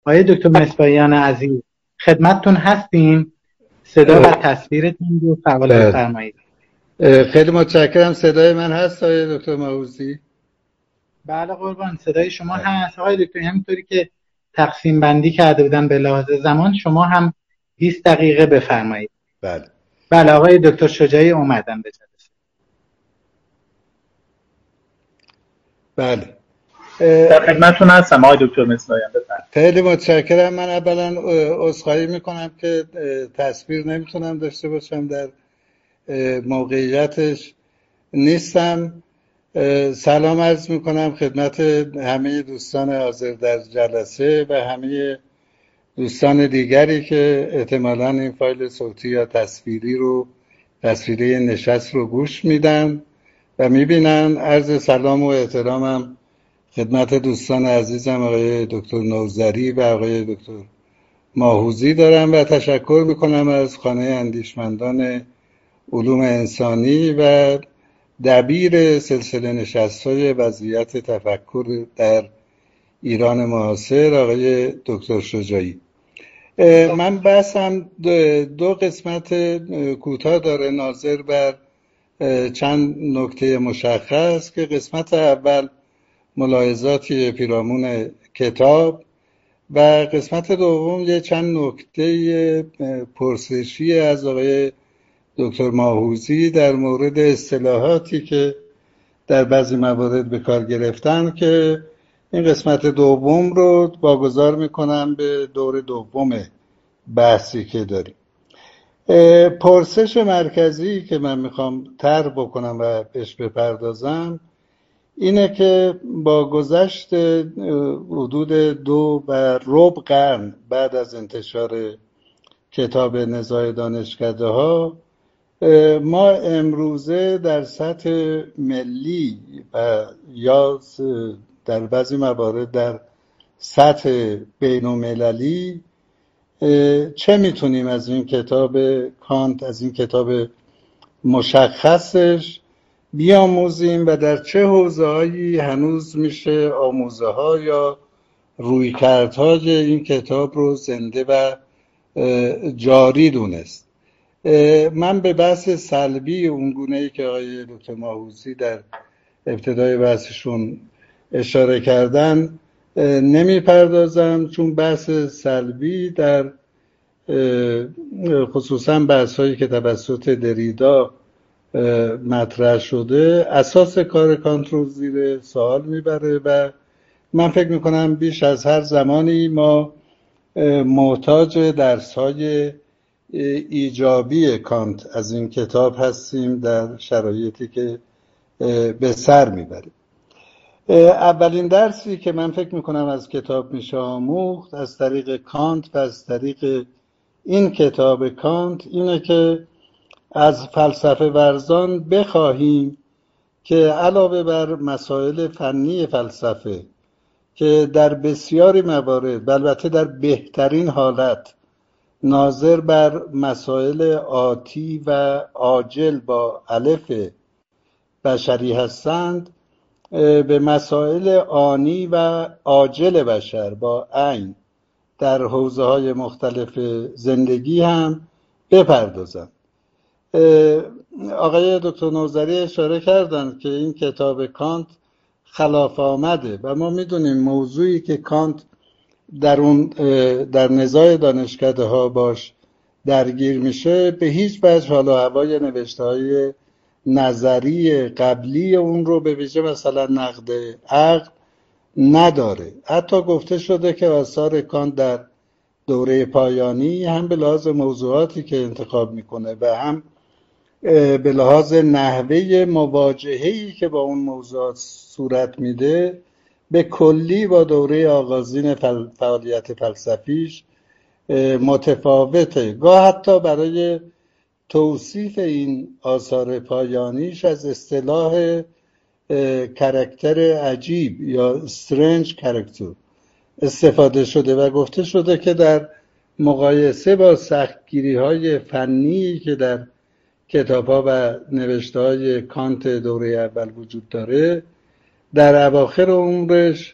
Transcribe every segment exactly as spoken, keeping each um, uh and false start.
آقای دکتر مصباحیان عزیز، خدمتتون هستیم. صدا و تصویرتون رو فعال بله. بفرمایید. خیلی متشکرم. صدای من هست آقای دکتر ماهوزی؟ بله قربان، صدای شما هست. آقای دکتر همینطوری که تقسیم بندی کرده بودن به لحاظ زمان، شما هم بیست دقیقه بفرمایید. بله. بله آقای دکتر شجاعی اومدن به جلسه. بله. در خدمتتون هستم آقای دکتر مصباحیان، بفرمایید. خیلی متشکرم. من اولا عذرخواهی میکنم که تصویر نمیتونم داشته باشم، در موقعیتش نیستم. سلام عرض میکنم خدمت همه دوستان حاضر در جلسه و همه دوستان دیگری که احتمالاً این فایل صوتی یا تصویری رو تصویری نشست رو گوش میدن و میبینن. عرض سلام و احترامم خدمت دوستان عزیزم آقای دکتر نوذری و آقای دکتر ماهوزی دارم و تشکر میکنم از خانه اندیشمندان علوم انسانی و دبیر سلسله نشست‌های وضعیت تفکر در ایران معاصر آقای دکتر شجاعی. من بحثم دو قسمت کوتاه داره ناظر بر چند نکته مشخص، که قسمت اول ملاحظاتی پیرامون کتاب و قسمت دوم یه چند نکته پرسشی از آقای دکتر ماهوزی در مورد اصطلاحاتی که در بعضی موارد به کار گرفتن، که این قسمت دوم رو واگذار میکنم به دور دوم بحثی که داریم. پرسش مرکزی که من میخوام طرح بکنم و بهش بپردازم اینه که با گذشت حدود دو و ربع قرن بعد از انتشار کتاب نزاع دانشکده ها، ما امروزه در سطح ملی و یا در بعضی موارد در سطح بین المللی چه میتونیم از این کتاب کانت، از این کتاب مشخصش بیاموزیم و در چه حوزه‌هایی هنوز میشه آموزه ها یا رویکردهای این کتاب رو زنده و جاری دونست. من به بحث سلبی اونگونه‌ای که آقای دکتر ماهوزی در ابتدای بحثشون اشاره کردن نمی پردازم، چون بحث سلبی در خصوصا بحث هایی که توسط دریدا مطرح شده اساس کار کانت رو زیر سوال میبره و من فکر میکنم بیش از هر زمانی ما محتاج درس های ایجابی کانت از این کتاب هستیم در شرایطی که به سر میبریم. اولین درسی که من فکر میکنم از کتاب میشه آموخت از طریق کانت و از طریق این کتاب کانت اینه که از فلسفه ورزان بخواهیم که علاوه بر مسائل فنی فلسفه که در بسیاری موارد و البته در بهترین حالت ناظر بر مسائل آتی و عاجل با الف بشری هستند، به مسائل آنی و عاجل بشر با عین در حوزه های مختلف زندگی هم بپردازند. آقای دکتر نوذری اشاره کردند که این کتاب کانت خلاف آمده و ما میدونیم موضوعی که کانت در اون در نزاع دانشکده ها باش درگیر میشه به هیچ وجه حال و هوای نوشته های نظری قبلی اون رو به ویژه مثلا نقد عقل نداره. حتی گفته شده که آثار کانت در دوره پایانی هم به لحاظ موضوعاتی که انتخاب میکنه و هم به لحاظ نحوه مواجهه‌ای که با اون موضوعات صورت میده به کلی با دوره آغازین فعالیت فلسفیش متفاوته. گاه حتی برای توصیف این آثار پایانیش از اصطلاح کاراکتر عجیب یا استرنج کاراکتر استفاده شده و گفته شده که در مقایسه با سختگیری های فنی که در کتاب ها و نوشته های کانت دوره اول وجود داره، در اواخر عمرش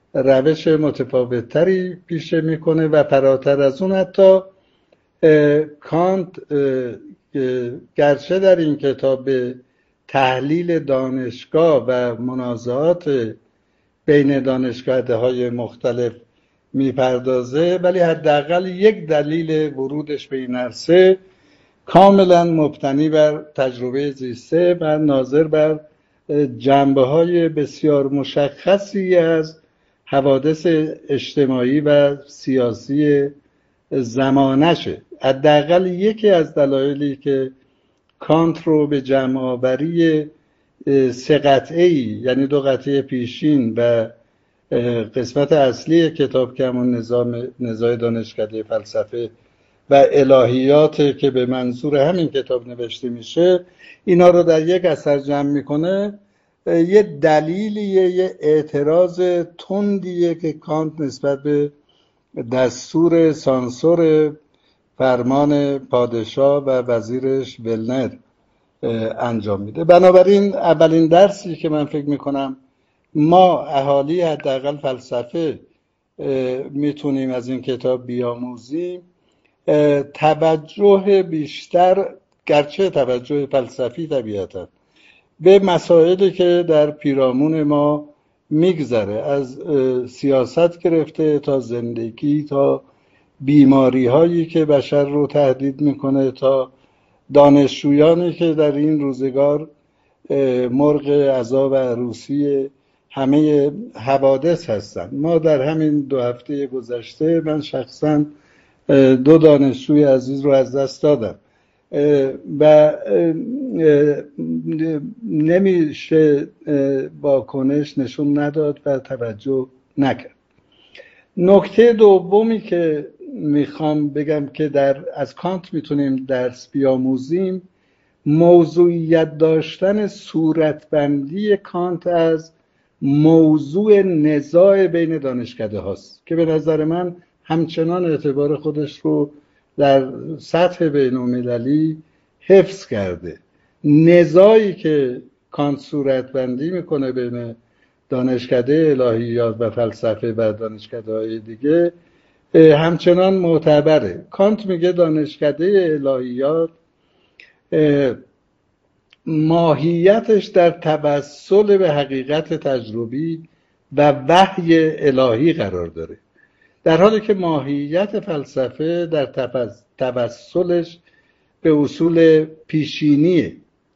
روش متفاوتتری پیشه میکنه و فراتر از اون حتی کانت گرچه در این کتاب به تحلیل دانشگاه و منازعات بین دانشگاه‌های مختلف میپردازه، ولی حداقل یک دلیل ورودش به این عرصه کاملا مبتنی بر تجربه زیسته و ناظر بر جنبه‌های بسیار مشخصی از حوادث اجتماعی و سیاسی زمانشه. حداقل یکی از دلایلی که کانت رو به جمع‌آوری سه قطعه‌ای، یعنی دو قطعه پیشین و قسمت اصلی کتاب که همون نظام نزاع دانشکده فلسفه و الهیات که به منظور همین کتاب نوشته میشه، اینا رو در یک اثر جمع میکنه، یه دلیلیه، یه اعتراض تندیه که کانت نسبت به دستور سانسور فرمان پادشاه و وزیرش ولنر انجام میده. بنابراین اولین درسی که من فکر میکنم ما اهالی حداقل فلسفه میتونیم از این کتاب بیاموزیم، توجه بیشتر، گرچه توجه فلسفی طبیعتا، به مسائلی که در پیرامون ما میگذره، از سیاست گرفته تا زندگی، تا بیماری هایی که بشر رو تهدید میکنه، تا دانشجویانی که در این روزگار مرغ عذاب عروسی همه حوادث هستن. ما در همین دو هفته گذشته من شخصا دو دانشجوی عزیز رو از دست دادم و نمیشه واکنش نشون نداد و توجه نکرد. نکته دومی که میخوام بگم که در از کانت میتونیم درس بیاموزیم، موضوعیت داشتن صورتبندی کانت از موضوع نزاع بین دانشکده هاست که به نظر من همچنان اعتبار خودش رو در سطح بین المللی حفظ کرده. نزاعی که کانت صورتبندی میکنه بین دانشکده الهیات و فلسفه و دانشکده های دیگه همچنان معتبره. کانت میگه دانشکده الهیات ماهیتش در توسل به حقیقت تجربی و وحی الهی قرار داره، در حالی که ماهیت فلسفه در توسلش به اصول پیشینیه.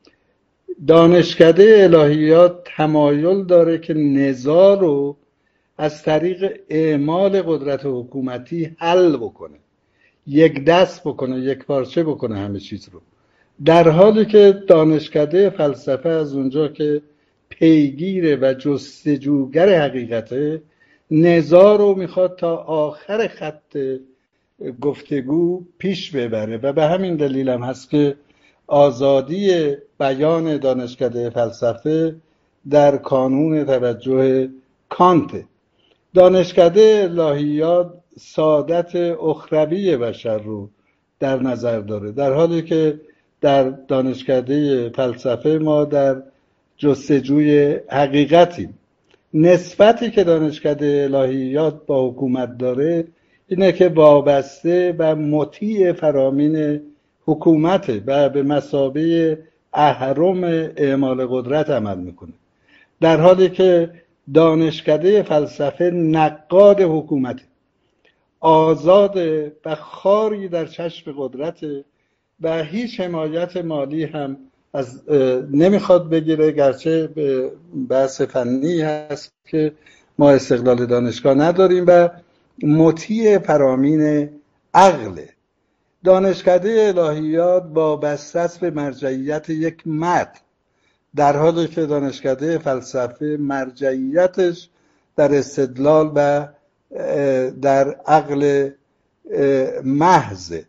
دانشکده الهیات تمایل داره که نزاع رو از طریق اعمال قدرت حکومتی حل بکنه، یک دست بکنه، یک پارچه بکنه همه چیز رو، در حالی که دانشکده فلسفه از اونجا که پیگیر و جستجوگر حقیقته، نزاع رو میخواد تا آخر خط گفتگو پیش ببره و به همین دلیل هم هست که آزادی بیان دانشکده فلسفه در کانون توجه کانته. دانشکده الهیات سعادت اخروی بشر رو در نظر داره، در حالی که در دانشکده فلسفه ما در جستجوی حقیقتیم. نسبتی که دانشکده الهیات با حکومت داره اینه که وابسته و مطیع فرامین حکومته و به مثابه اهرم اعمال قدرت عمل میکنه، در حالی که دانشکده فلسفه نقاد حکومته، آزاد و خاری در چشم قدرت و هیچ حمایت مالی هم از نمیخواد بگیره، گرچه به بحث فنی هست که ما استقلال دانشگاه نداریم و مطیع فرامین عقله. دانشکده الهیات وابسته است به مرجعیت یک متن، در حالی که دانشکده فلسفه مرجعیتش در استدلال و در عقل محضه.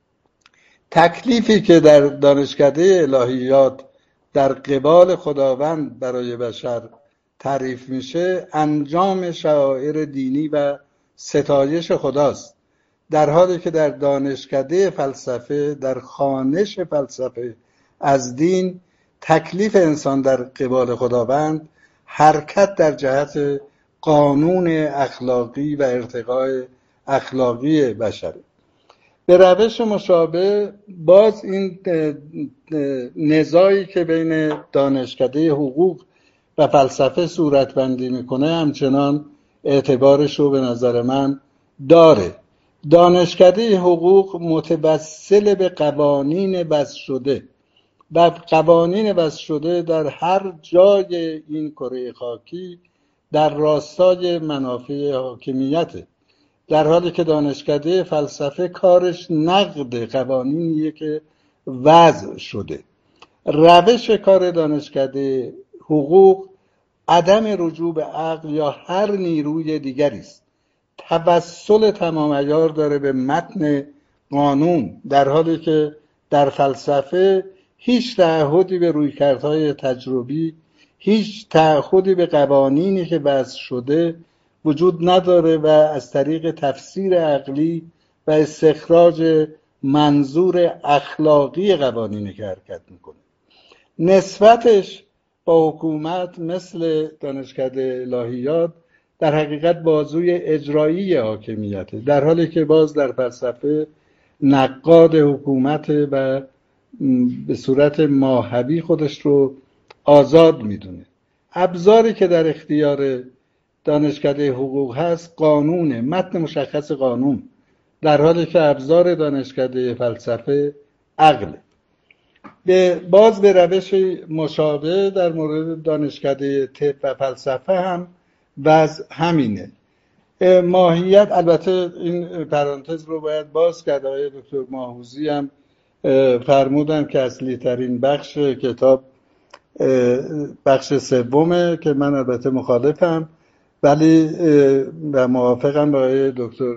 تکلیفی که در دانشکده الهیات در قبال خداوند برای بشر تعریف میشه انجام شعائر دینی و ستایش خداست، در حالی که در دانشکده فلسفه، در خوانش فلسفه از دین، تکلیف انسان در قبال خداوند حرکت در جهت قانون اخلاقی و ارتقای اخلاقی بشره. به روش مشابه باز این نزاعی که بین دانشکده حقوق و فلسفه صورتبندی میکنه همچنان اعتبارش رو به نظر من داره. دانشکده حقوق متوسل به قوانین وضع شده و قوانین وضع شده در هر جای این کره خاکی در راستای منافع حاکمیته، در حالی که دانشکده فلسفه کارش نقد قوانینیه که وضع شده. روش کار دانشکده حقوق عدم رجوع به عقل یا هر نیروی دیگری است. توسل تمام عیار داره به متن قانون، در حالی که در فلسفه هیچ تعهدی به رویکردهای تجربی، هیچ تعهدی به قوانینی که وضع شده وجود نداره و از طریق تفسیر عقلی و استخراج منظور اخلاقی قوانینی که حرکت میکنه. نسبتش با حکومت مثل دانشکده الهیات در حقیقت بازوی اجرایی حاکمیته، در حالی که باز در فلسفه نقاد حکومت و به صورت ماهوی خودش رو آزاد میدونه. ابزاری که در اختیار دانشکده حقوق هست قانونه، متن مشخص قانون، در حالی که ابزار دانشکده فلسفه عقله. به باز به روش مشابه در مورد دانشکده طب و فلسفه هم وضع همینه. ماهیت، البته این پرانتز رو باید باز کرد، آقای دکتر ماهوزی هم فرمودن که اصلی ترین بخش کتاب بخش سومه که من البته مخالفم، ولی و موافقم با آقای دکتر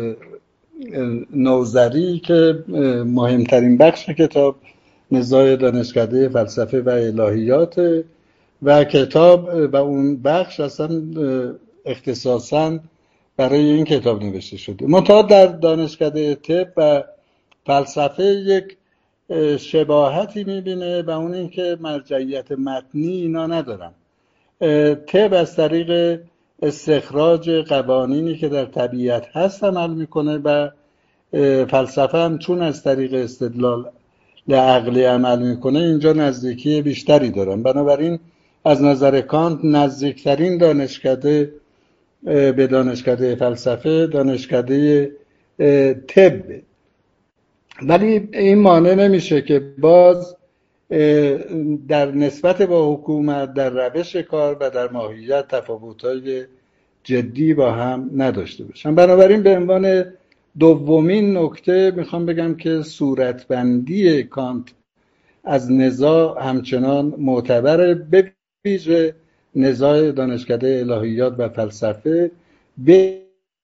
نوذری که مهمترین بخش کتاب نزاع دانشکده فلسفه و الهیات و کتاب و اون بخش اصلا اختصاصاً برای این کتاب نوشته شده. منتها در دانشکده طب و فلسفه یک شباهتی میبینه و اون این که مرجعیت متنی اینا ندارن. طب از طریق استخراج قوانینی که در طبیعت هست عمل میکنه و فلسفه هم چون از طریق استدلال عقلی عمل میکنه اینجا نزدیکی بیشتری دارن. بنابراین از نظر کانت نزدیکترین دانشکده به دانشکده فلسفه دانشکده طب، ولی این مانع نمیشه که باز در نسبت با حکومت در روش کار و در ماهیت تفاوت‌های جدی با هم نداشته باشن. بنابراین به عنوان دومین نکته میخوام بگم که صورتبندی کانت از نزاع همچنان معتبره، به ویژه نزاع دانشکده الهیات و فلسفه به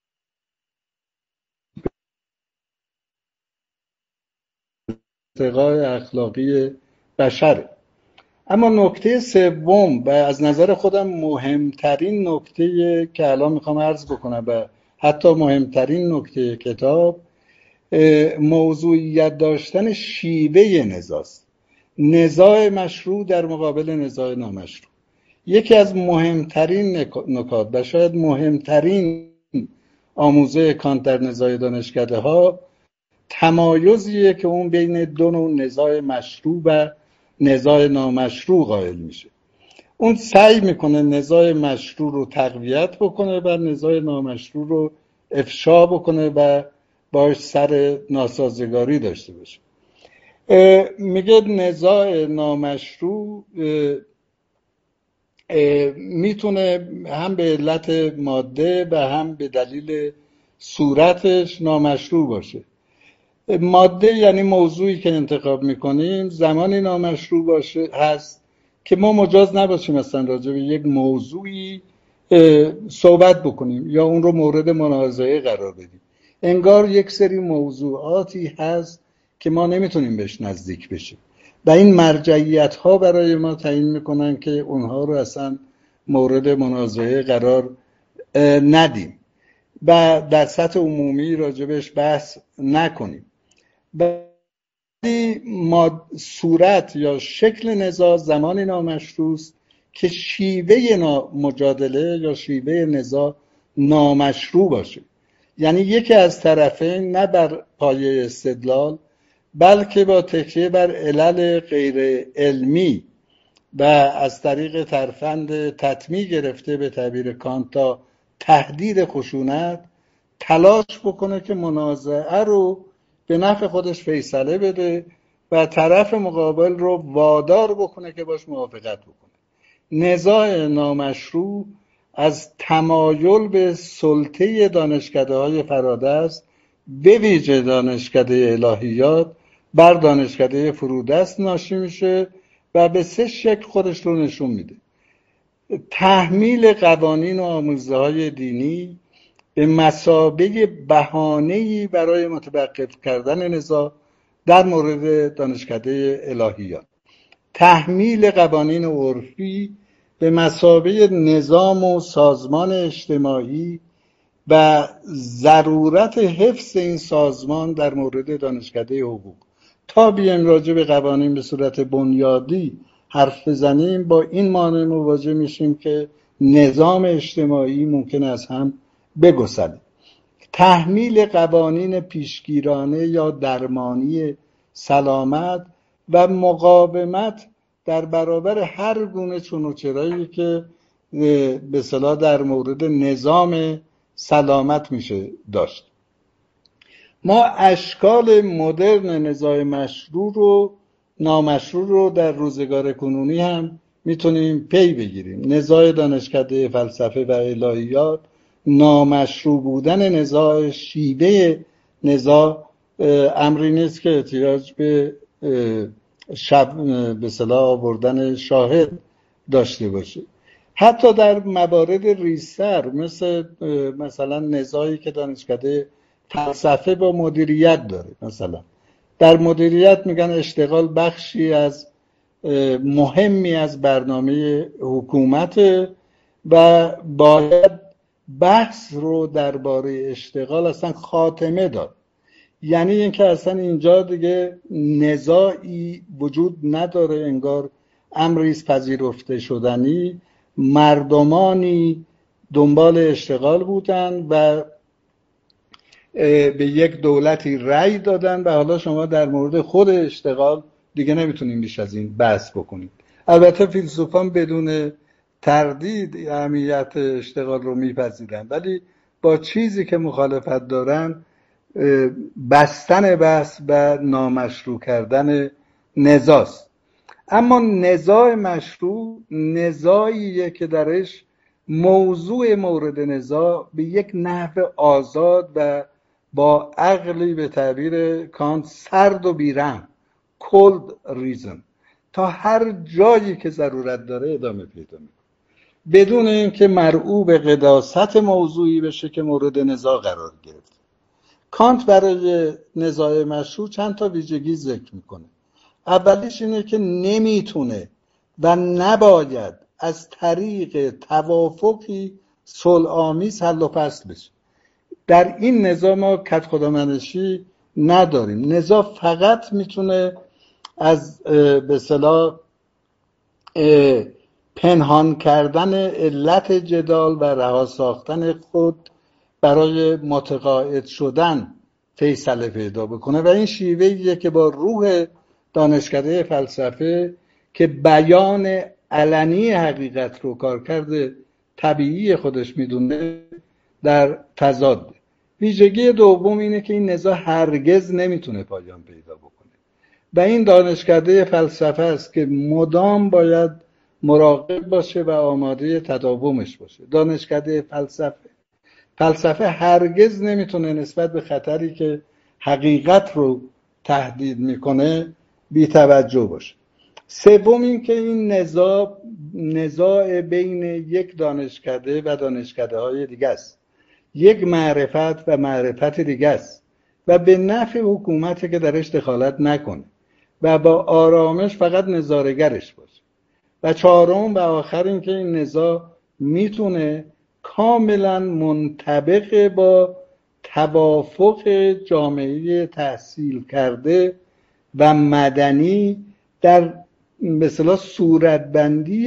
ارتقای اخلاقی بشره. اما نکته سوم و از نظر خودم مهمترین نکته که الان میخوام عرض بکنم و حتی مهمترین نکته کتاب، موضوعیت داشتن شیوه نزاعست. نزاع مشروع در مقابل نزاع نامشروع. یکی از مهمترین نکات و شاید مهمترین آموزه کانت در نزاع دانشکده ها تمایزیه که اون بین دو نوع نزاع مشروع و نزاع نامشروع قائل میشه. اون سعی میکنه نزاع مشروع رو تقویت بکنه و نزاع نامشروع رو افشا بکنه و باش سر ناسازگاری داشته باشه. میگه نزاع نامشروع میتونه هم به علت ماده و هم به دلیل صورتش نامشروع باشه. ماده یعنی موضوعی که انتخاب میکنیم، زمانی نامشروع باشه هست که ما مجاز نباشیم مثلا راجع به یک موضوعی صحبت بکنیم یا اون رو مورد منازعه قرار بدیم. انگار یک سری موضوعاتی هست که ما نمیتونیم بهش نزدیک بشیم و این مرجعیت ها برای ما تعیین میکنن که اونها رو اصلا مورد منازعه قرار ندیم و در سطح عمومی راجبش بحث نکنیم. ولی ما صورت یا شکل نزاع زمانی نامشروع است که شیوه مجادله یا شیوه نزاع نامشروع باشه. یعنی یکی از طرفین نه بر پایه استدلال بلکه با تکیه بر علل غیر علمی و از طریق ترفند تطمیع گرفته به تعبیر کانت تا تهدید خشونت تلاش بکنه که منازعه رو به نفع خودش فیصله بده و طرف مقابل رو وادار بکنه که باش موافقت بکنه. نزاع نامشروع از تمایل به سلطه دانشکده های فرادست به ویژه دانشکده الهیات بر دانشکده فرودست ناشی میشه و به سه شکل خودش رو نشون میده. تحمیل قوانین و آموزه های دینی به مثابه بهانه‌ای برای متوقف کردن نزاع در مورد دانشکده الهیات. تحمیل قوانین عرفی به مثابه نظام و سازمان اجتماعی و ضرورت حفظ این سازمان در مورد دانشکده حقوق. تا بیایم راجع به قوانین به صورت بنیادی حرف بزنیم با این مانع مواجه میشیم که نظام اجتماعی ممکن از هم بگسله. تحمیل قوانین پیشگیرانه یا درمانی سلامت و مقاومت در برابر هر گونه چون و چرایی که به اصطلاح در مورد نظام سلامت میشه داشت. ما اشکال مدرن نزاع مشروع رو نامشروع رو در روزگار کنونی هم میتونیم پی بگیریم. نزاع دانشکده فلسفه و الهیات نامشروع بودن نزاع، شیوه نزاع امری نیست که احتیاج به شب به اصطلاح آوردن شاهد داشته باشه. حتی در موارد ریزتر مثل مثلا نزاعی که دانشکده فلسفه با مدیریت داره، مثلا در مدیریت میگن اشتغال بخشی از مهمی از برنامه حکومت و باید بحث رو درباره اشتغال اصلا خاتمه داد. یعنی اینکه اصلا اینجا دیگه نزاعی وجود نداره، انگار امری است پذیرفته شدنی. مردمانی دنبال اشتغال بودن و به یک دولتی رأی دادن و حالا شما در مورد خود اشتغال دیگه نمیتونیم بیش از این بحث بکنید. البته فیلسوفان بدون تردید اهمیت اشتغال رو میپذیرن، ولی با چیزی که مخالفت دارن بستن بحث و نامشروع کردن نزاعست. اما نزاع مشروع نزاعیه که درش موضوع مورد نزاع به یک نحو آزاد و با عقلی به تعبیر کانت سرد و بیرحم cold reason تا هر جایی که ضرورت داره ادامه پیدا میکنه بدون اینکه مرعوب به قداست موضوعی بشه که مورد نزاع قرار گرفت. کانت برای نزاع مشروع چند تا ویژگی ذکر میکنه. اولیش اینه که نمیتونه و نباید از طریق توافقی صلح‌آمیز حل و فصل بشه. در این نزاع ما کد خدامنشی نداریم. نزاع فقط میتونه از به اصطلاح پنهان کردن علت جدال و رها ساختن خود برای متقاعد شدن فیصله پیدا بکنه و این شیوهیه که با روح دانشکده فلسفه که بیان علنی حقیقت رو کارکرد طبیعی خودش میدونه در تضاد. ویژگی دوم اینه که این نزاع هرگز نمیتونه پایان پیدا بکنه و این دانشکده فلسفه است که مدام باید مراقب باشه و آماده تداومش باشه. دانشکده فلسفه فلسفه هرگز نمیتونه نسبت به خطری که حقیقت رو تهدید میکنه بی توجه باشه. سوم این که این نزاع نزاع بین یک دانشکده و دانشکده های دیگه است، یک معرفت و معرفت دیگه است و به نفع حکومت که درش دخالت نکنه و با آرامش فقط نظاره‌گرش باشه. و چهارم و آخر این که این نزاع میتونه کاملا منطبق با توافق جامعه تحصیل کرده و مدنی در به اصطلاح صورتبندی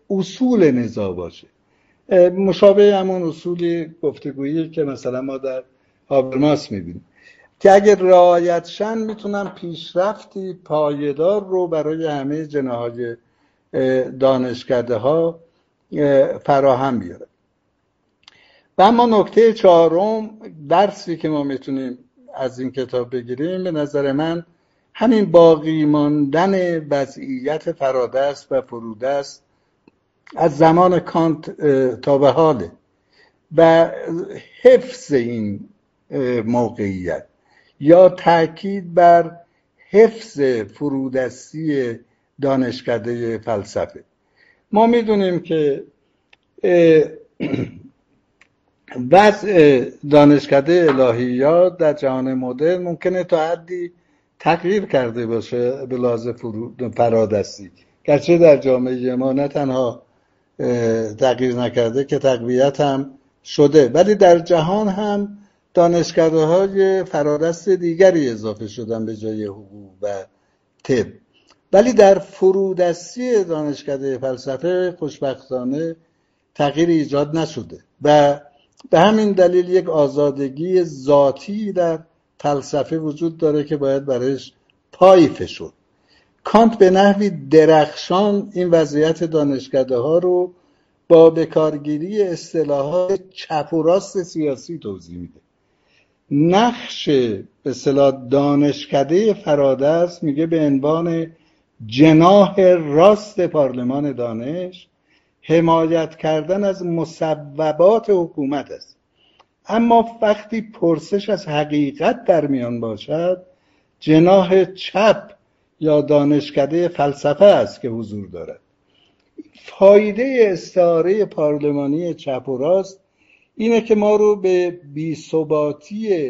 اصول نزاع باشه، مشابه همون اصولی گفتگویی که مثلا ما در هابرماس میبینیم که اگر رعایت شن میتونن پیشرفتی پایدار رو برای همه جناح‌های دانشکده ها فراهم بیاره. و اما نکته چهارم، درسی که ما میتونیم از این کتاب بگیریم به نظر من همین باقی ماندن وضعیت فرادست و فرودست از زمان کانت تا به حاله و حفظ این موقعیت یا تاکید بر حفظ فرودستی دانشکده فلسفه. ما میدونیم که وضع دانشکده الهیات در جهان مدرن ممکنه تا حدی تغییر کرده باشه به لحاظ فرادستی، گرچه در جامعه ما نه تنها تغییر نکرده که تقویت هم شده، ولی در جهان هم دانشکده های فرادست دیگری اضافه شدن به جای حقوق و طب. ولی در فرودستی دانشکده فلسفه خوشبختانه تغییر ایجاد نشده و به همین دلیل یک آزادگی ذاتی در فلسفه وجود داره که باید برایش پای فشرد. کانت به نحوی درخشان این وضعیت دانشکده ها رو با بکارگیری اصطلاحات چپ و راست سیاسی توضیح میده. نقش به اصطلاح دانشکده فرادست میگه به عنوان جناح راست پارلمان دانش حمایت کردن از مصوبات حکومت است، اما وقتی پرسش از حقیقت در میان باشد جناح چپ یا دانشکده فلسفه است که حضور دارد. فایده استعاره پارلمانی چپ و راست اینه که ما رو به بی‌ثباتی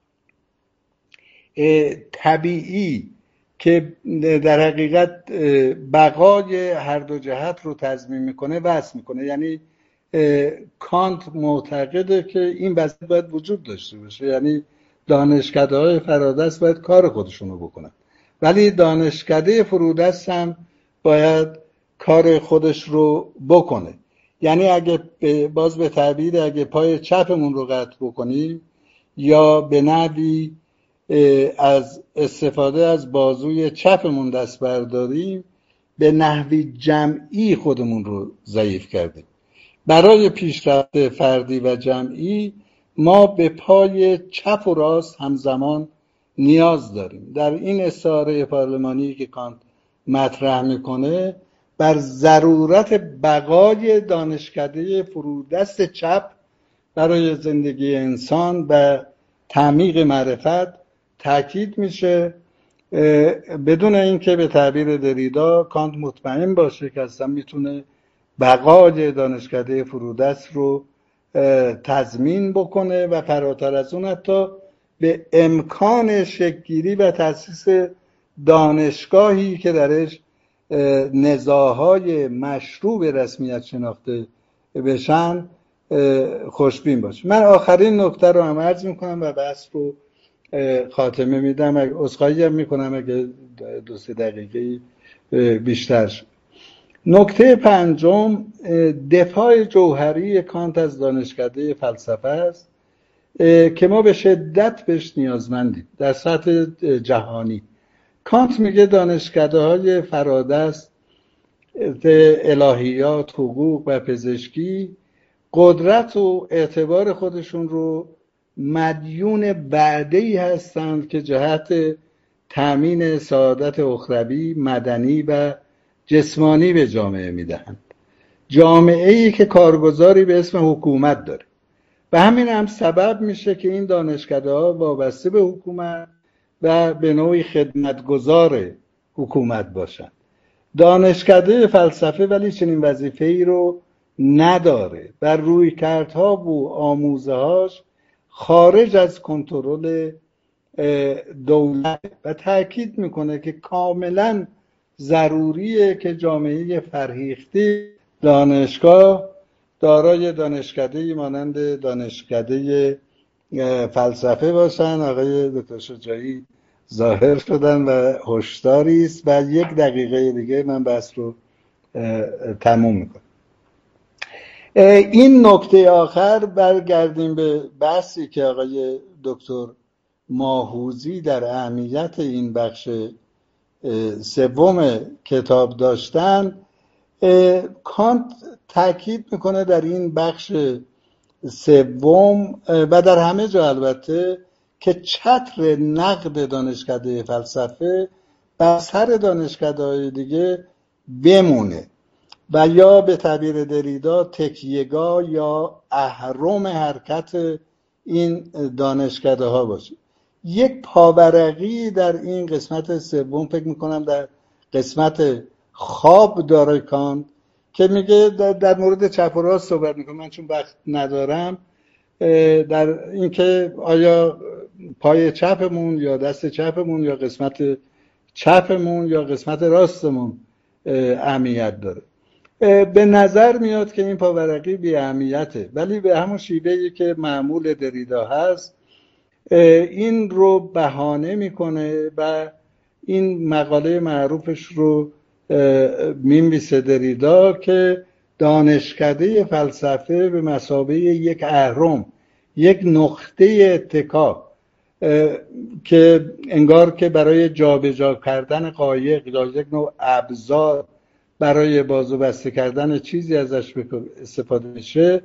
طبیعی که در حقیقت بقای هر دو جهت رو تضمین میکنه وصل میکنه. یعنی کانت معتقده که این وضعیت باید وجود داشته باشه، یعنی دانشکده های فرادست باید کار خودشونو بکنن، ولی دانشکده فرودست هم باید کار خودش رو بکنه. یعنی اگه باز به تعبیر اگه پای چپمون رو قطع بکنیم یا به نحوی از استفاده از بازوی چپمون دست برداریم به نحوی جمعی خودمون رو ضعیف کردیم. برای پیشرفت فردی و جمعی ما به پای چپ و راست همزمان نیاز داریم. در این استعاره پارلمانی که کانت مطرح میکنه بر ضرورت بقای دانشکده فرودست چپ برای زندگی انسان و تعمیق معرفت تاکید میشه، بدون اینکه به تعبیر دریدا کانت مطمئن باشه که اصلا میتونه بقای دانشکده فرودست رو تضمین بکنه و فراتر از اون حتی به امکان شکل‌گیری و تأسیس دانشگاهی که درش نزاع‌های مشروع به رسمیت شناخته بشن خوشبین باشه. من آخرین نکته رو هم عرض میکنم و بحث رو خاتمه میدم. عذرخواهی هم میکنم اگه دو سه دقیقه بیشتر شد. نکته پنجم دفاع جوهری کانت از دانشکده فلسفه است که ما به شدت بهش نیازمندیم در سطح جهانی. کانت میگه دانشکده های فرادست الهیات، حقوق و پزشکی قدرت و اعتبار خودشون رو مدیون وعده‌ای هستند که جهت تأمین سعادت اخروی، مدنی و جسمانی به جامعه میدهند. جامعه‌ای که کارگزاری به اسم حکومت داره و همین هم سبب میشه که این دانشکده ها وابسته به حکومت و به نوعی خدمتگزار حکومت باشند. دانشکده فلسفه ولی چنین وظیفه‌ای رو نداره و رویکردها و آموزه‌هاش خارج از کنترل دولت و تأکید میکنه که کاملا ضروریه که جامعه فرهیخته دانشگاه دارای دانشکده‌ای مانند دانشکده فلسفه باشن. آقای دکتر شجاعی ظاهر شدن و هشداری است و یک دقیقه دیگه من بحث رو تموم میکنه. این نکته آخر برگردیم به بحثی که آقای دکتر ماهوزی در اهمیت این بخش سوم کتاب داشتن. کانت تاکید میکنه در این بخش سوم و در همه جا البته که چتر نقد دانشکده فلسفه بر سر دانشکده‌های دیگه بمونه و یا به تعبیر دریدا تکیه‌گاه یا اهرم حرکت این دانشکده ها باشه. یک پاورقی در این قسمت سوم فکر میکنم در قسمت خواب داره کانت که میگه در, در مورد چپ و راست صحبت میکنم، من چون وقت ندارم، در اینکه آیا پای چپمون یا دست چپمون یا قسمت چپمون یا قسمت راستمون اهمیت داره. به نظر میاد که این پاورقی بی اهمیته، ولی به همون شیوهی که معمول دریدا هست این رو بهانه میکنه و این مقاله معروفش رو مینویسه دریدا که دانشکده فلسفه به مثابه یک اهرم، یک نقطه اتکا که انگار که برای جابجا کردن قایق یا یک نوع ابزار برای باز و بسته کردن چیزی ازش استفاده میشه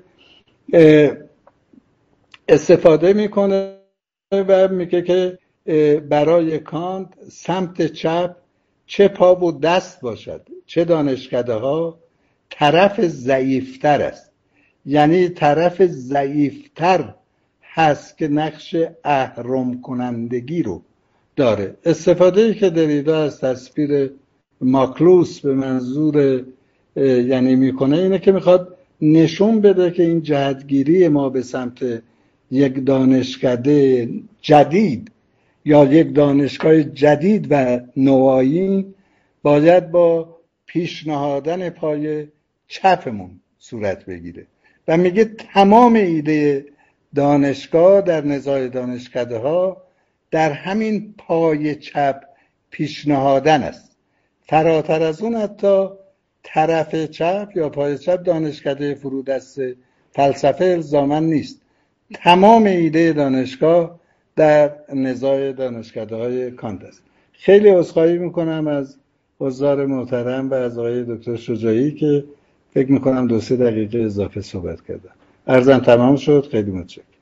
استفاده میکنه و میگه که برای کانت سمت چپ چه پا و دست باشد چه دانشکده ها طرف ضعیفتر است، یعنی طرف ضعیفتر هست که نقش اهرم کنندگی رو داره. استفاده که دریدا از تصویر ماکلوس به منظور یعنی میکنه اینه که میخواد نشون بده که این جهتگیری ما به سمت یک دانشکده جدید یا یک دانشگاه جدید و نوآیین باید با پیشنهادن پای چپمون صورت بگیره و میگه تمام ایده دانشگاه در نزاع دانشکده ها در همین پای چپ پیشنهادن است. فراتر از اون حتی طرف چپ یا پای چپ دانشکده فرودست فلسفه الزاماً نیست. تمام ایده دانشگاه در نزاع دانشکده های کانت است. خیلی عذرخواهی میکنم از حضار محترم و از آقای دکتر شجاعی که فکر میکنم دو سه دقیقه اضافه صحبت کردم. عرضم تمام شد. خیلی متشکرم.